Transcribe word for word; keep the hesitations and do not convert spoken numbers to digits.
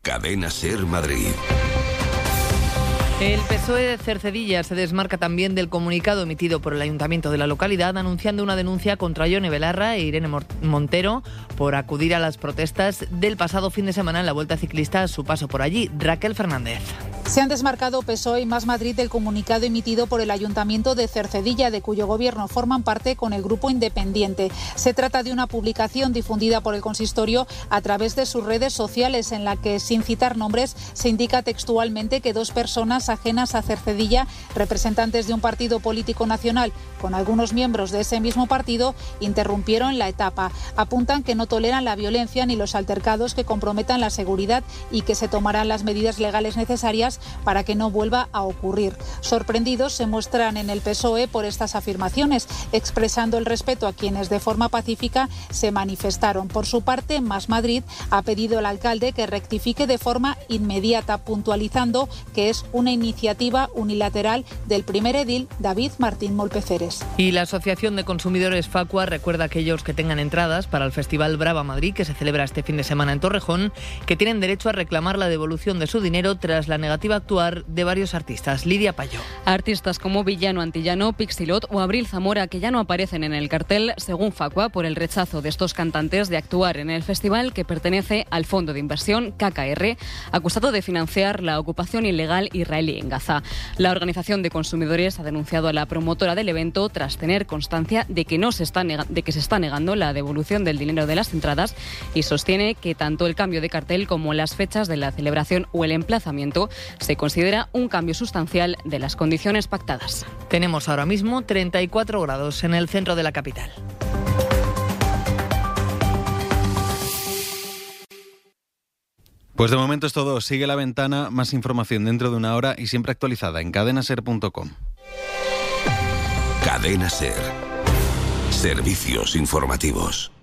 Cadena Ser Madrid. El P S O E de Cercedilla se desmarca también del comunicado emitido por el Ayuntamiento de la localidad anunciando una denuncia contra Yone Belarra e Irene Montero por acudir a las protestas del pasado fin de semana en la Vuelta Ciclista a su paso por allí. Raquel Fernández. Se han desmarcado P S O E y Más Madrid del comunicado emitido por el Ayuntamiento de Cercedilla, de cuyo gobierno forman parte con el Grupo Independiente. Se trata de una publicación difundida por el consistorio a través de sus redes sociales en la que, sin citar nombres, se indica textualmente que dos personas ajenas a Cercedilla, representantes de un partido político nacional con algunos miembros de ese mismo partido, interrumpieron la etapa. Apuntan que no toleran la violencia ni los altercados que comprometan la seguridad y que se tomarán las medidas legales necesarias para que no vuelva a ocurrir. Sorprendidos se muestran en el P S O E por estas afirmaciones, expresando el respeto a quienes de forma pacífica se manifestaron. Por su parte, Más Madrid ha pedido al alcalde que rectifique de forma inmediata, puntualizando que es una iniciativa unilateral del primer edil, David Martín Molpeceres. Y la Asociación de Consumidores Facua recuerda a aquellos que tengan entradas para el Festival Brava Madrid, que se celebra este fin de semana en Torrejón, que tienen derecho a reclamar la devolución de su dinero tras la negativa a actuar de varios artistas. Lidia Payó. Artistas como Villano Antillano, Pixilot o Abril Zamora, que ya no aparecen en el cartel, según Facua, por el rechazo de estos cantantes de actuar en el festival que pertenece al fondo de inversión K K R, acusado de financiar la ocupación ilegal israelí en Gaza. La Organización de Consumidores ha denunciado a la promotora del evento tras tener constancia de que, no se está neg- de que se está negando la devolución del dinero de las entradas y sostiene que tanto el cambio de cartel como las fechas de la celebración o el emplazamiento se considera un cambio sustancial de las condiciones pactadas. Tenemos ahora mismo treinta y cuatro grados en el centro de la capital. Pues de momento es todo. Sigue La Ventana, más información dentro de una hora y siempre actualizada en cadena ser punto com. Cadena Ser. Servicios informativos.